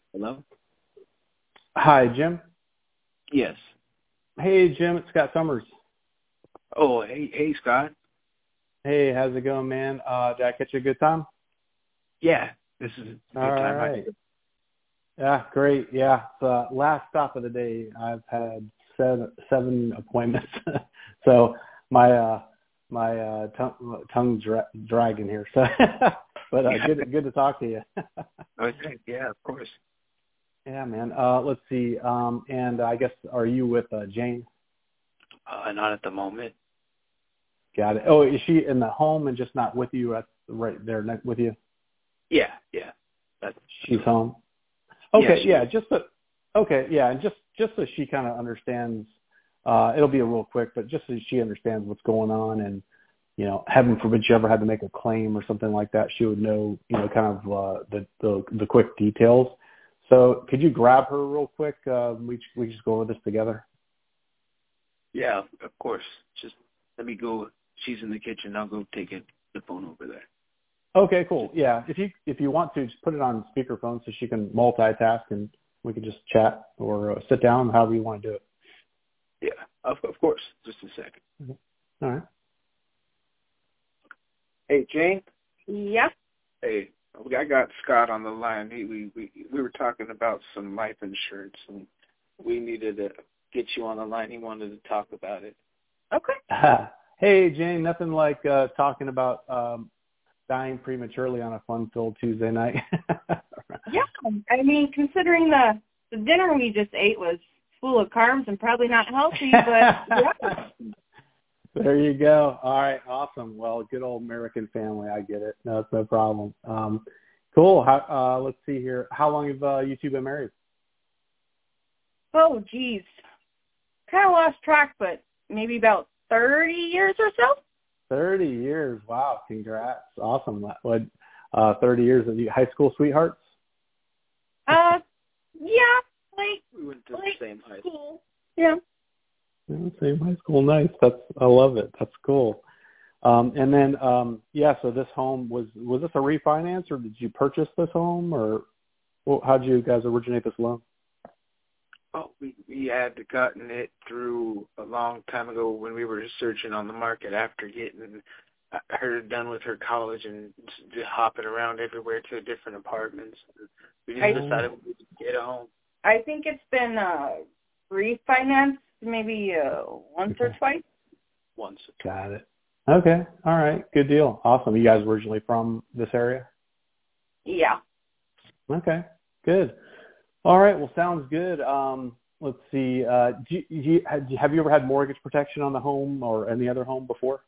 Hello? Hi, Jim. Yes. Hey, Jim. It's Scott Summers. Oh, hey, Scott. Hey, how's it going, man? Did I catch you a good time? Yeah, this is a All good time. right. Yeah, great. Yeah, the last stop of the day. I've had seven appointments, so my tongue's dragging here. So, but good to talk to you. Okay, yeah, of course. Yeah, man. Let's see. And I guess, are you with Jane? Not at the moment. Got it. Oh, is she in the home and just not with you? Right there with you? Yeah. She's home. Okay, yeah. And just so she kind of understands, it'll be a real quick, but just so she understands what's going on, and heaven forbid she ever had to make a claim or something like that, she would know, kind of the quick details. So could you grab her real quick? We just go over this together. Yeah, of course. Just let me go. She's in the kitchen. I'll go take the phone over there. Okay, cool. Yeah, if you want to, just put it on speakerphone so she can multitask, and we can just chat or sit down, however you want to do it. Yeah, of course. Just a second. Mm-hmm. All right. Hey, Jane. Yep. Hey, I got Scott on the line. We were talking about some life insurance, and we needed to get you on the line. He wanted to talk about it. Okay. Hey, Jane. Nothing like talking about dying prematurely on a fun-filled Tuesday night. Yeah. I mean, considering the dinner we just ate was full of carbs and probably not healthy, but yeah. There you go. All right. Awesome. Well, good old American family. I get it. No, it's no problem. Cool. Let's see here. How long have you two been married? Oh, geez. Kind of lost track, but maybe about 30 years or so. 30 years. Wow. Congrats. Awesome. What, 30 years of high school sweethearts? Yeah. We went to the same high school. Yeah. Same high school. Nice. I love it. That's cool. And then, so this home, was this a refinance, or did you purchase this home, or how did you guys originate this loan? Oh, we had gotten it through a long time ago when we were searching on the market after getting her done with her college and just hopping around everywhere to different apartments. We just decided we would get a home. I think it's been refinanced maybe once or twice. Once. Got it. Okay. All right. Good deal. Awesome. You guys originally from this area? Yeah. Okay. Good. All right. Well, sounds good. Let's see. Have you ever had mortgage protection on the home or any other home before?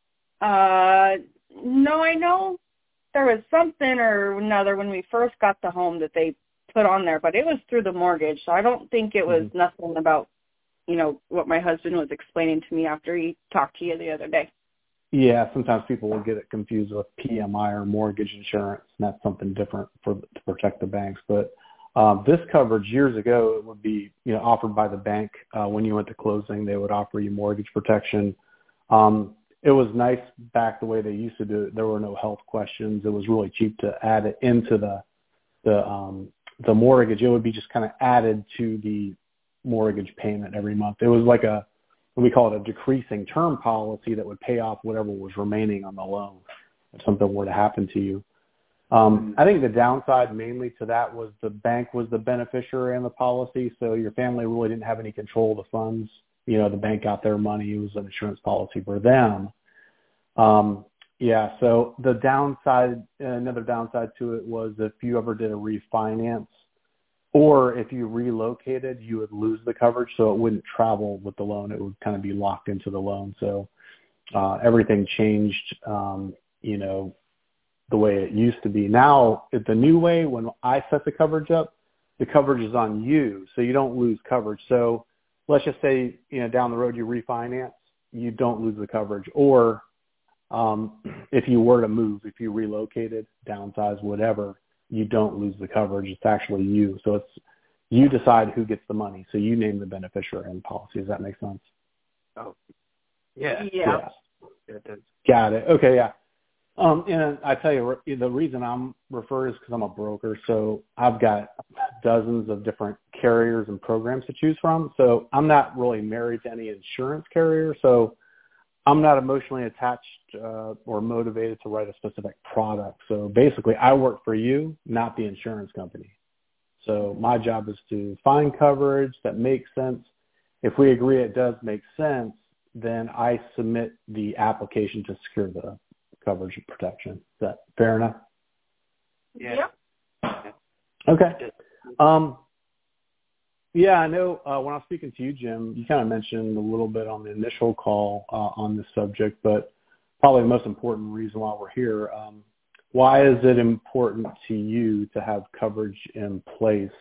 No, I know there was something or another when we first got the home that they put on there, but it was through the mortgage, so I don't think it was nothing about, what my husband was explaining to me after he talked to you the other day. Yeah, sometimes people will get it confused with PMI or mortgage insurance, and that's something different to protect the banks. But this coverage years ago, it would be offered by the bank. When you went to closing, they would offer you mortgage protection. It was nice back the way they used to do it. There were no health questions. It was really cheap to add it into the mortgage. It would be just kind of added to the mortgage payment every month. It was like we call it a decreasing term policy that would pay off whatever was remaining on the loan if something were to happen to you. I think the downside mainly to that was the bank was the beneficiary in the policy, so your family really didn't have any control of the funds. The bank got their money. It was an insurance policy for them. So the downside, another downside to it was if you ever did a refinance or if you relocated, you would lose the coverage, so it wouldn't travel with the loan. It would kind of be locked into the loan. So everything changed, the way it used to be. Now, the new way, when I set the coverage up, the coverage is on you, so you don't lose coverage. So let's just say, down the road you refinance, you don't lose the coverage. Or if you were to move, if you relocated, downsize, whatever, you don't lose the coverage. It's actually you. So it's you decide who gets the money. So you name the beneficiary in the policy. Does that make sense? Oh, yeah. Got it. Okay, yeah. And I tell you, the reason I'm referred is because I'm a broker. So I've got dozens of different carriers and programs to choose from. So I'm not really married to any insurance carrier. So I'm not emotionally attached or motivated to write a specific product. So basically, I work for you, not the insurance company. So my job is to find coverage that makes sense. If we agree it does make sense, then I submit the application to secure the coverage and protection. Is that fair enough? Yeah. Okay. Yeah, I know when I was speaking to you, Jim, you kind of mentioned a little bit on the initial call on this subject, but probably the most important reason why we're here, why is it important to you to have coverage in place?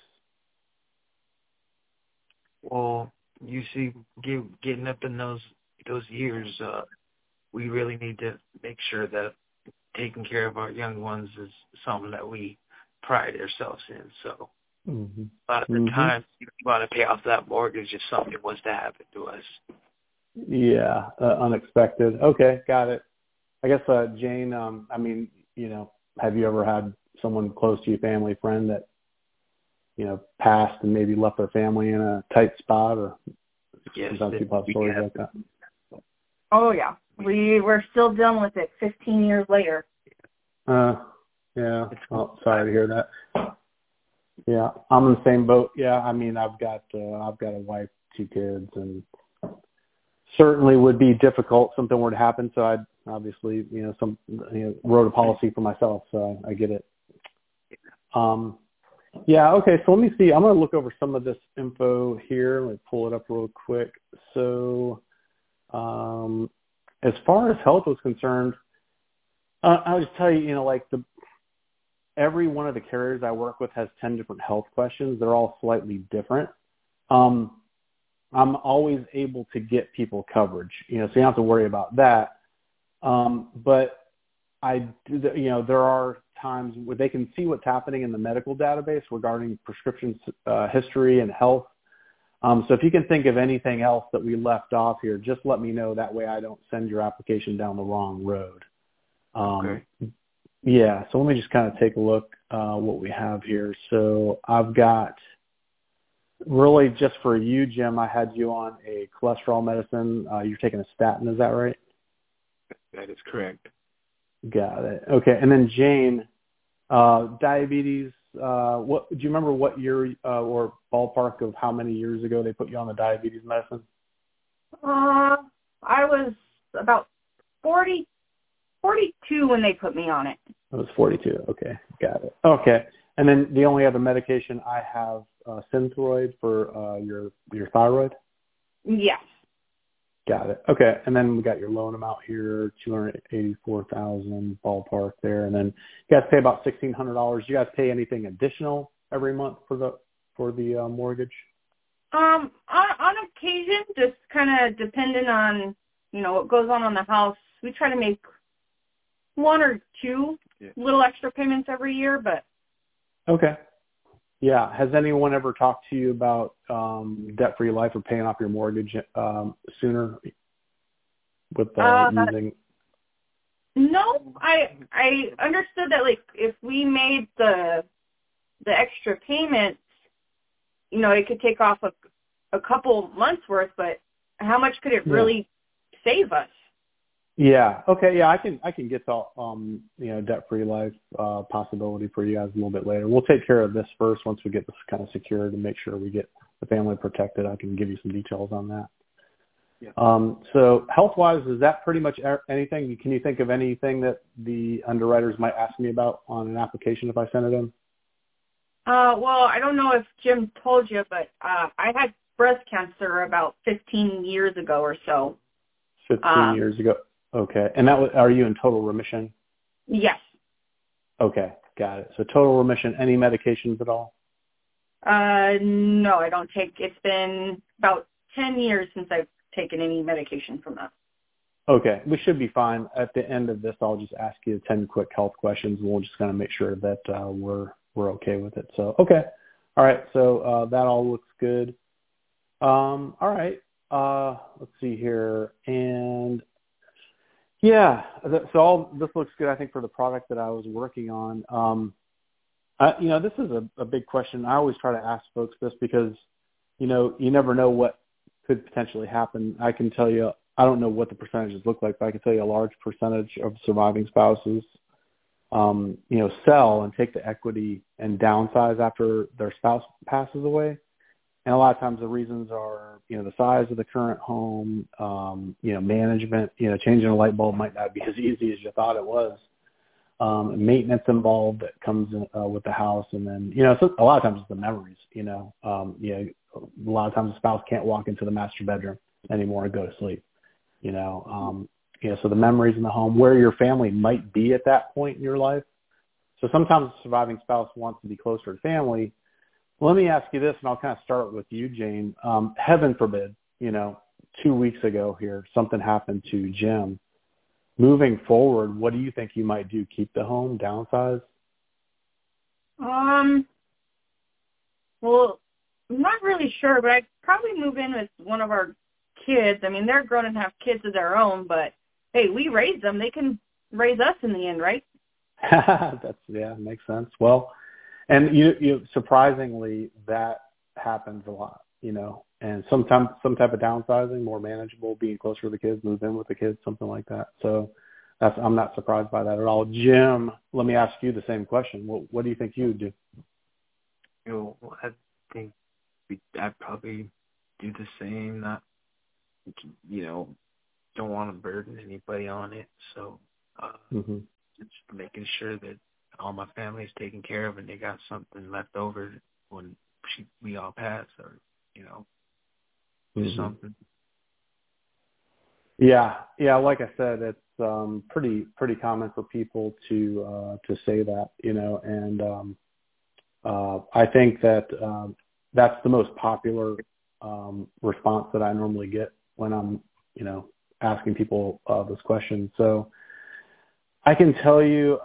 Well, you see, getting up in those years, we really need to make sure that taking care of our young ones is something that we pride ourselves in. So a lot of the time, you want to pay off that mortgage if something was to happen to us. Yeah, unexpected. Okay, got it. I guess, Jane, I mean, you know, have you ever had someone close to your family, friend that, you know, passed and maybe left their family in a tight spot? Or yes, sometimes people have stories like that. Oh, yeah. We're still dealing with it 15 years later. Yeah. Well, sorry to hear that. Yeah, I'm in the same boat. Yeah, I mean, I've got a wife, 2 kids, and certainly would be difficult if something were to happen. So I'd obviously, wrote a policy for myself. So I get it. Yeah. Okay. So let me see. I'm going to look over some of this info here. Let me pull it up real quick. So, as far as health was concerned, I'll just tell you, every one of the carriers I work with has 10 different health questions. They're all slightly different. I'm always able to get people coverage, so you don't have to worry about that. But I do, there are times where they can see what's happening in the medical database regarding prescription history and health. So if you can think of anything else that we left off here, just let me know. That way I don't send your application down the wrong road. Okay. Yeah, so let me just kind of take a look what we have here. So I've got, really just for you, Jim, I had you on a cholesterol medicine. You're taking a statin, is that right? That is correct. Got it. Okay, and then Jane, diabetes, what do you remember what year or ballpark of how many years ago they put you on the diabetes medicine? I was about 42 when they put me on it. I was 42. Okay, got it. Okay, and then the only other medication I have, Synthroid for your thyroid? Yes. Got it. Okay, and then we got your loan amount here, $284,000 ballpark there, and then you guys pay about $1,600. Do you guys pay anything additional every month for the mortgage? On occasion, just kind of depending on what goes on the house, we try to make 1 or 2 little extra payments every year, but. Okay. Yeah. Has anyone ever talked to you about debt-free life or paying off your mortgage sooner with using? No, I understood that if we made the extra payments, it could take off a couple months worth, but how much could it really save us? Yeah. Okay. Yeah, I can get to debt-free life possibility for you guys a little bit later. We'll take care of this first. Once we get this kind of secured and make sure we get the family protected, I can give you some details on that. Yeah. So health-wise, is that pretty much anything? Can you think of anything that the underwriters might ask me about on an application if I send it in? Well, I don't know if Jim told you, but I had breast cancer about 15 years ago or so. 15 years ago. Okay. And are you in total remission? Yes. Okay. Got it. So total remission, any medications at all? No, I don't take, it's been about 10 years since I've taken any medication from that. Okay. We should be fine. At the end of this, I'll just ask you 10 quick health questions, and we'll just kind of make sure that we're okay with it. So, okay. All right. So that all looks good. All right. Let's see here. And yeah, so this looks good, I think, for the product that I was working on. This is a big question. I always try to ask folks this because, you never know what could potentially happen. I can tell you, I don't know what the percentages look like, but I can tell you a large percentage of surviving spouses, sell and take the equity and downsize after their spouse passes away. And a lot of times the reasons are, the size of the current home, management, changing a light bulb might not be as easy as you thought it was. Maintenance involved that comes with the house. And then, so a lot of times it's the memories, a lot of times the spouse can't walk into the master bedroom anymore and go to sleep, so the memories in the home, where your family might be at that point in your life. So sometimes the surviving spouse wants to be closer to family. Let me ask you this, and I'll kind of start with you, Jane. Heaven forbid, 2 weeks ago here, something happened to Jim. Moving forward, what do you think you might do? Keep the home, downsize? Well, I'm not really sure, but I'd probably move in with one of our kids. I mean, they're grown and have kids of their own, but hey, we raised them. They can raise us in the end, right? Makes sense. Well, and you surprisingly, that happens a lot, and sometimes some type of downsizing, more manageable, being closer to the kids, move in with the kids, something like that. So I'm not surprised by that at all. Jim, let me ask you the same question. What do you think you would do? I think I'd probably do the same. Not, don't want to burden anybody on it. So just making sure that all my family's taken care of and they got something left over when we all pass, or do something. Yeah. Like I said, it's pretty common for people to say that, and I think that that's the most popular response that I normally get when I'm, asking people this question. So I can tell you,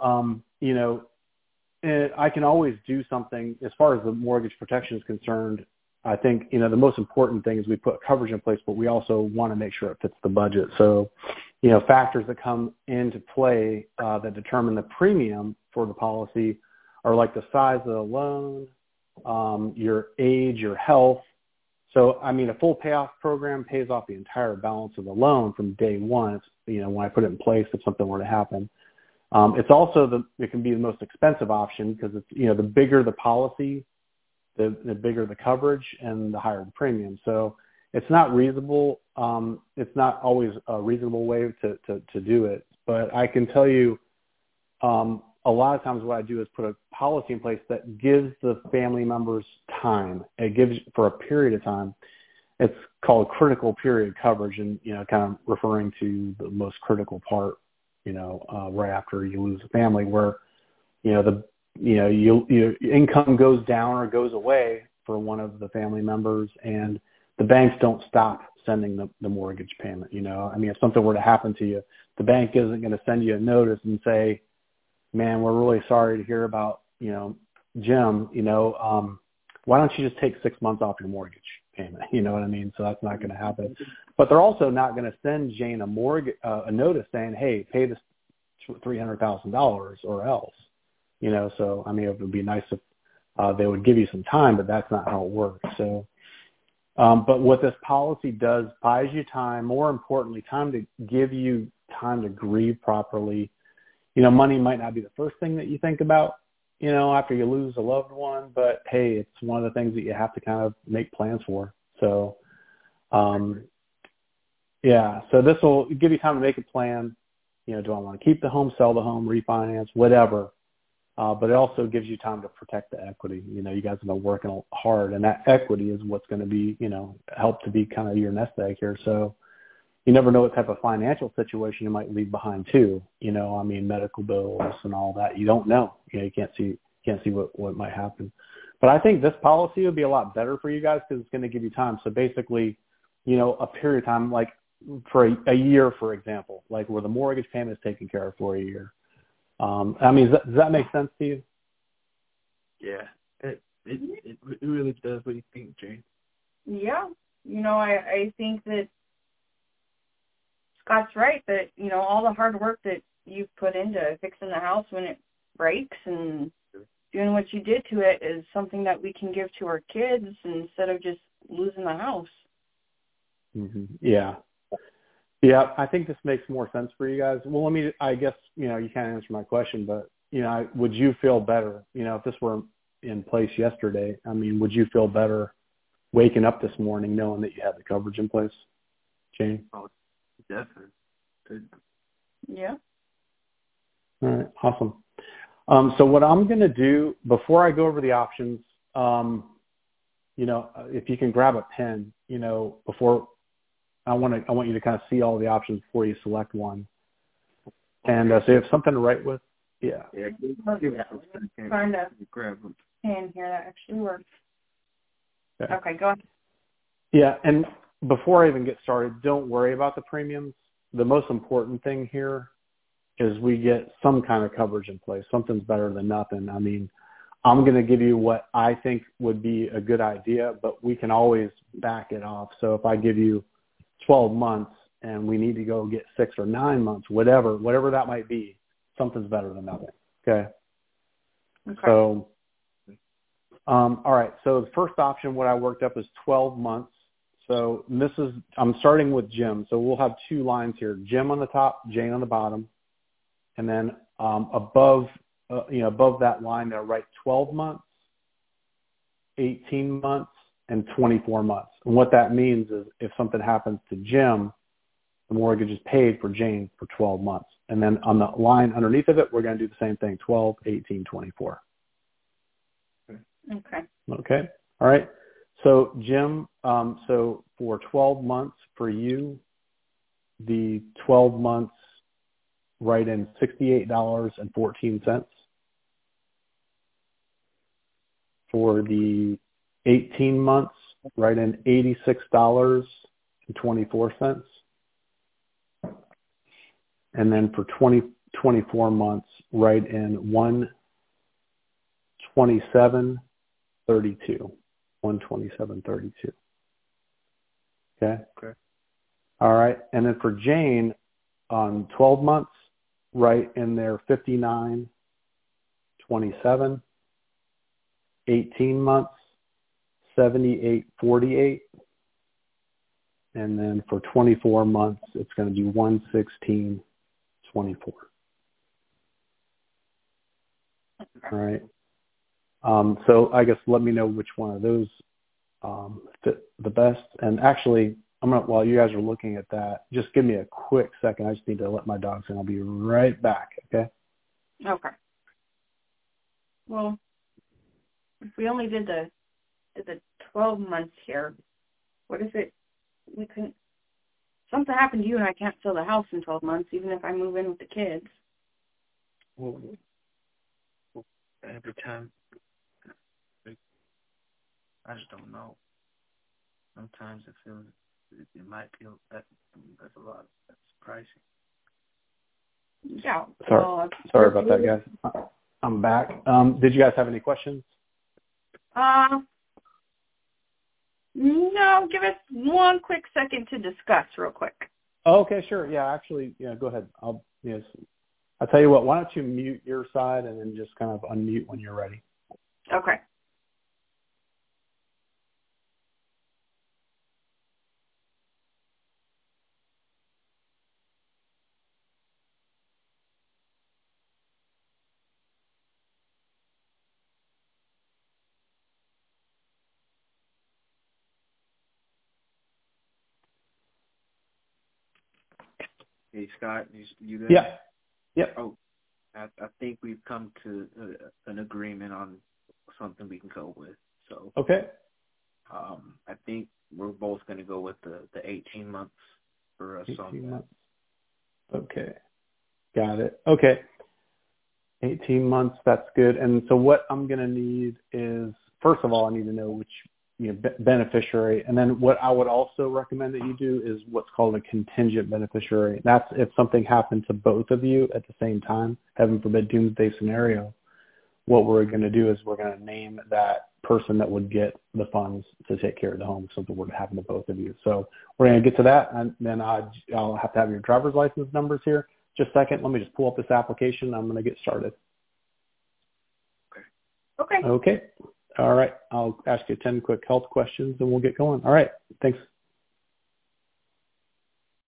I can always do something as far as the mortgage protection is concerned. I think, the most important thing is we put coverage in place, but we also want to make sure it fits the budget. So, factors that come into play that determine the premium for the policy are like the size of the loan, your age, your health. So, a full payoff program pays off the entire balance of the loan from day one. It's, when I put it in place, if something were to happen. It's also it can be the most expensive option because it's, the bigger the policy, the bigger the coverage and the higher the premium. So it's not reasonable. It's not always a reasonable way to do it. But I can tell you, a lot of times what I do is put a policy in place that gives the family members time. It gives for a period of time. It's called critical period coverage, and kind of referring to the most critical part. Right after you lose a family, where your income goes down or goes away for one of the family members, and the banks don't stop sending the mortgage payment. If something were to happen to you, the bank isn't going to send you a notice and say, man, we're really sorry to hear about, Jim, why don't you just take 6 months off your mortgage payment? You know what I mean? So that's not going to happen. But they're also not going to send Jane a notice saying, hey, pay this $300,000 or else. So, it would be nice if they would give you some time, but that's not how it works. So, but what this policy does, buys you time, more importantly, time to give you time to grieve properly. Money might not be the first thing that you think about, after you lose a loved one, but hey, it's one of the things that you have to kind of make plans for. So, so this will give you time to make a plan. Do I want to keep the home, sell the home, refinance, whatever? But it also gives you time to protect the equity. You guys have been working hard, and that equity is what's going to be, help to be kind of your nest egg here. So you never know what type of financial situation you might leave behind too. Medical bills and all that. You don't know. You can't see what might happen. But I think this policy would be a lot better for you guys because it's going to give you time. So basically, a period of time, like for a year, for example, like where the mortgage payment is taken care of for a year. Does that make sense to you? Yeah, it really does. What do you think, Jane? Yeah, I think that Scott's right that, all the hard work that you've put into fixing the house when it breaks and doing what you did to it is something that we can give to our kids instead of just losing the house. Mm-hmm. Yeah. Yeah, I think this makes more sense for you guys. Well, I guess, you can't answer my question, but, would you feel better, if this were in place yesterday, would you feel better waking up this morning knowing that you had the coverage in place, Jane? Oh, definitely. Yeah. All right, awesome. So what I'm going to do before I go over the options, if you can grab a pen, before I want you to kind of see all the options before you select one. And so you have something to write with? Yeah. Find a pen here that actually works. Okay, go ahead. Yeah, and before I even get started, don't worry about the premiums. The most important thing here is we get some kind of coverage in place. Something's better than nothing. I'm going to give you what I think would be a good idea, but we can always back it off. So if I give you 12 months and we need to go get 6 or 9 months, whatever that might be, something's better than nothing. Okay. So, all right. So the first option, what I worked up is 12 months. So I'm starting with Jim. So we'll have 2 lines here, Jim on the top, Jane on the bottom. And then above that line, they'll write 12 months, 18 months, and 24 months. And what that means is if something happens to Jim, the mortgage is paid for Jane for 12 months. And then on the line underneath of it, we're going to do the same thing, 12, 18, 24. Okay. Okay. All right. So Jim, so for 12 months for you, the 12 months write in $68.14. For the 18 months, write in $86.24. And then for 24 months, write in $127.32. $127.32. Okay. All right. And then for Jane, on 12 months, write in there $59.27. 18 months, $78.48. And then for 24 months, it's going to be $116.24. All right. So I guess let me know which one of those fit the best. And actually, while you guys are looking at that, just give me a quick second. I just need to let my dogs in. I'll be right back. Okay. Okay. Well, if we only did the 12 months here, what if we couldn't, something happened to you and I can't sell the house in 12 months, even if I move in with the kids? Well, every time, I just don't know. Sometimes it might feel that's a lot. That's pricey. Yeah. Sorry about that, guys. I'm back. Did you guys have any questions? No, give us one quick second to discuss real quick. Okay, sure. Yeah, actually, go ahead. I'll tell you what, why don't you mute your side and then just kind of unmute when you're ready. Okay. Hey, Scott, you there? Yeah. Yep. Oh, I think we've come to an agreement on something we can go with. So okay. I think we're both going to go with the 18 months for us 18 months. Okay. Got it. Okay. 18 months, that's good. And so what I'm going to need is, first of all, I need to know which beneficiary. And then what I would also recommend that you do is what's called a contingent beneficiary. That's if something happened to both of you at the same time, heaven forbid, doomsday scenario. What we're going to do is we're going to name that person that would get the funds to take care of the home if something were to happen to both of you. So we're going to get to that, and then I'll have to have your driver's license numbers here. Just a second. Let me just pull up this application. I'm going to get started. Okay. Okay. All right. I'll ask you 10 quick health questions and we'll get going. All right. Thanks.